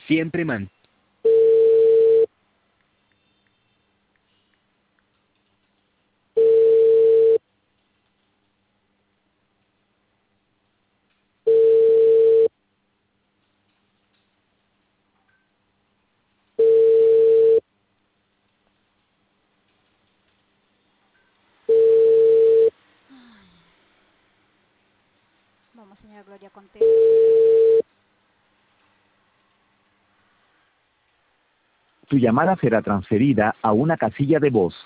Siempre man. Vamos, señora Gloria, conteste. Tu llamada será transferida a una casilla de voz.